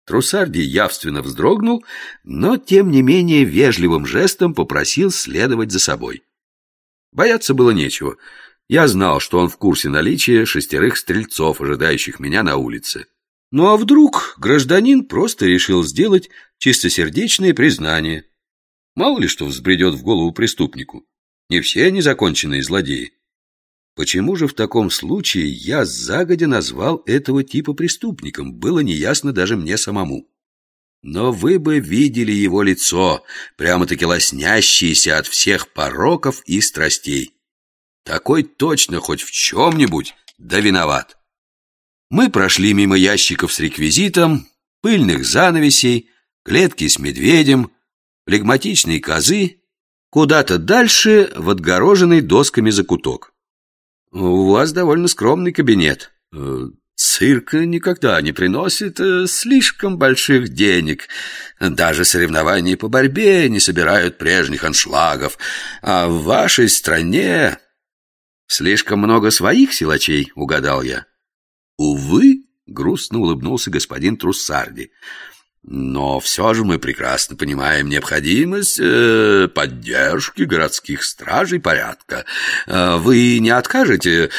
Труссарди явственно вздрогнул, но, тем не менее, вежливым жестом попросил следовать за собой. Бояться было нечего. Я знал, что он в курсе наличия 6 стрельцов, ожидающих меня на улице. Ну а вдруг гражданин просто решил сделать чистосердечное признание? Мало ли что взбредет в голову преступнику. Не все они законченные злодеи. Почему же в таком случае я загодя назвал этого типа преступником, было неясно даже мне самому. Но вы бы видели его лицо, прямо-таки лоснящееся от всех пороков и страстей. Такой точно хоть в чем-нибудь да виноват. Мы прошли мимо ящиков с реквизитом, пыльных занавесей, клетки с медведем, флегматичной козы, куда-то дальше в отгороженный досками закуток. У вас довольно скромный кабинет. Цирк никогда не приносит слишком больших денег. Даже соревнования по борьбе не собирают прежних аншлагов. А в вашей стране слишком много своих силачей, угадал я. Увы, грустно улыбнулся господин Труссарди. Но все же мы прекрасно понимаем необходимость поддержки городских стражей порядка. Вы не откажете,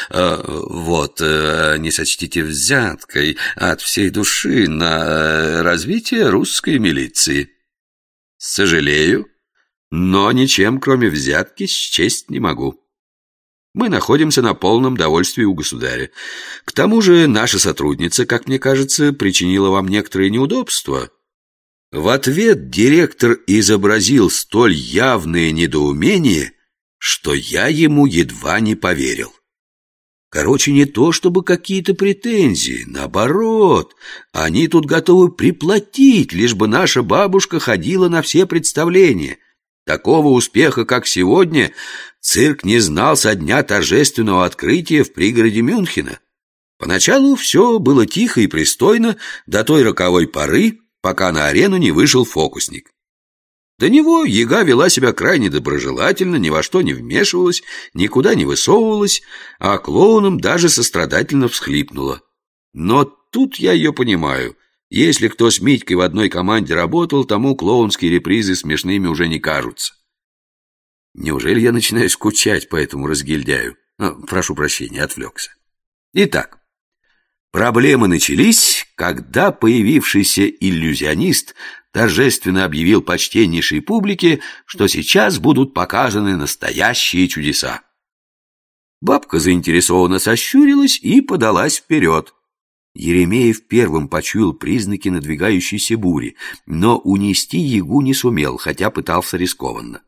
не сочтите взяткой от всей души на развитие русской милиции? Сожалею, но ничем, кроме взятки, счесть не могу. Мы находимся на полном довольстве у государя. К тому же наша сотрудница, как мне кажется, причинила вам некоторые неудобства. В ответ директор изобразил столь явное недоумение, что я ему едва не поверил. Короче, не то чтобы какие-то претензии, наоборот, они тут готовы приплатить, лишь бы наша бабушка ходила на все представления. Такого успеха, как сегодня, цирк не знал со дня торжественного открытия в пригороде Мюнхена. Поначалу все было тихо и пристойно до той роковой поры, пока на арену не вышел фокусник. До него яга вела себя крайне доброжелательно, ни во что не вмешивалась, никуда не высовывалась, а клоунам даже сострадательно всхлипнула. Но тут я ее понимаю. Если кто с Митькой в одной команде работал, тому клоунские репризы смешными уже не кажутся. Неужели я начинаю скучать по этому разгильдяю? Прошу прощения, отвлекся. Итак, проблемы начались, когда появившийся иллюзионист торжественно объявил почтеннейшей публике, что сейчас будут показаны настоящие чудеса. Бабка заинтересованно сощурилась и подалась вперед. Еремеев первым почуял признаки надвигающейся бури, но унести ягу не сумел, хотя пытался рискованно.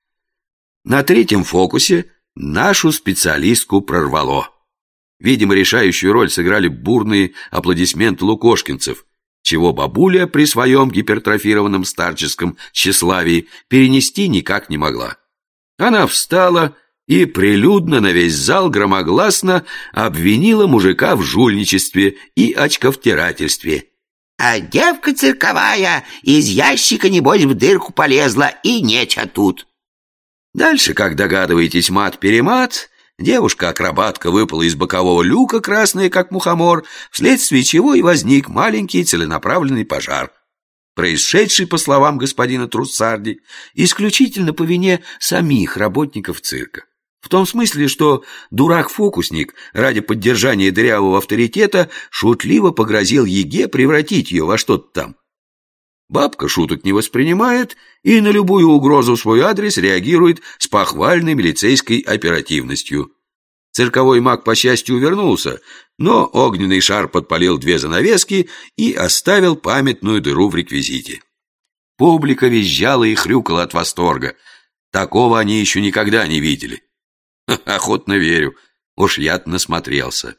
На третьем фокусе нашу специалистку прорвало. Видимо, решающую роль сыграли бурные аплодисменты лукошкинцев, чего бабуля при своем гипертрофированном старческом тщеславии перенести никак не могла. Она встала и прилюдно на весь зал громогласно обвинила мужика в жульничестве и очковтирательстве. А девка цирковая из ящика, небось, в дырку полезла, и неча тут. Дальше, как догадываетесь, мат-перемат, девушка-акробатка выпала из бокового люка, красная, как мухомор, вследствие чего и возник маленький целенаправленный пожар, происшедший, по словам господина Труссарди, исключительно по вине самих работников цирка. В том смысле, что дурак-фокусник ради поддержания дырявого авторитета шутливо погрозил яге превратить ее во что-то там. Бабка шуток не воспринимает и на любую угрозу в свой адрес реагирует с похвальной милицейской оперативностью. Цирковой маг, по счастью, увернулся, но огненный шар подпалил 2 занавески и оставил памятную дыру в реквизите. Публика визжала и хрюкала от восторга. Такого они еще никогда не видели. Охотно верю, уж я-то насмотрелся.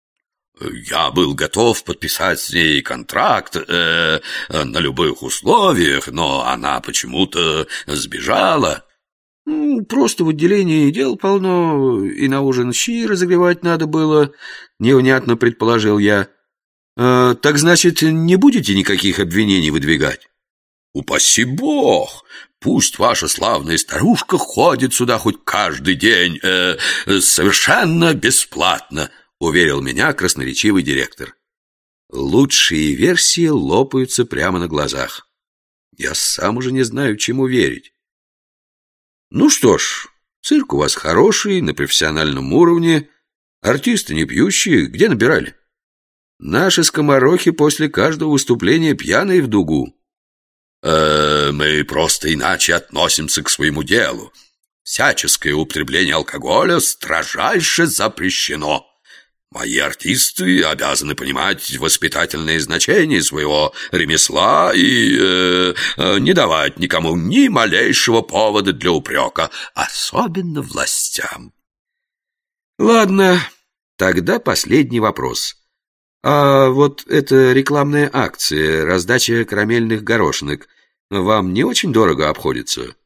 Я был готов подписать с ней контракт на любых условиях, но она почему-то сбежала. Просто в отделении дел полно, и на ужин щи разогревать надо было, невнятно предположил я. Так значит, не будете никаких обвинений выдвигать? Упаси бог! Пусть ваша славная старушка ходит сюда хоть каждый день, совершенно бесплатно, уверил меня красноречивый директор. Лучшие версии лопаются прямо на глазах. Я сам уже не знаю, чему верить. Ну что ж, цирк у вас хороший, на профессиональном уровне. Артисты не пьющие, где набирали? Наши скоморохи после каждого выступления пьяные в дугу. Мы просто иначе относимся к своему делу. Всяческое употребление алкоголя строжайше запрещено. Мои артисты обязаны понимать воспитательное значение своего ремесла и не давать никому ни малейшего повода для упрека, особенно властям. Ладно, тогда последний вопрос. А вот эта рекламная акция, раздача карамельных горошинок, вам не очень дорого обходится?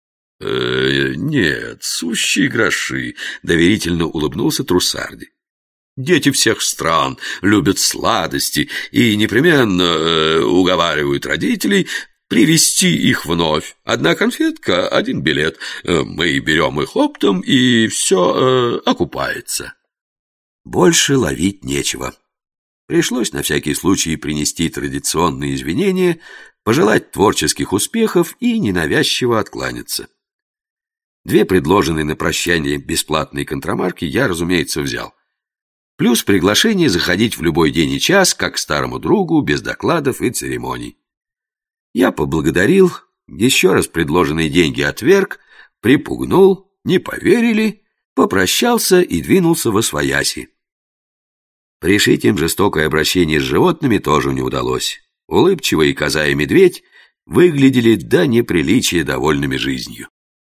Нет, сущие гроши, доверительно улыбнулся Труссарди. Дети всех стран любят сладости и непременно уговаривают родителей привезти их вновь. Одна конфетка, один билет. Мы берем их оптом, и все окупается. Больше ловить нечего. Пришлось на всякий случай принести традиционные извинения, пожелать творческих успехов и ненавязчиво откланяться. 2 предложенные на прощание бесплатные контрамарки я, разумеется, взял. Плюс приглашение заходить в любой день и час, как к старому другу, без докладов и церемоний. Я поблагодарил, еще раз предложенные деньги отверг, припугнул, не поверили, попрощался и двинулся восвояси. Пришить им жестокое обращение с животными тоже не удалось. Улыбчивые коза и медведь выглядели до неприличия довольными жизнью.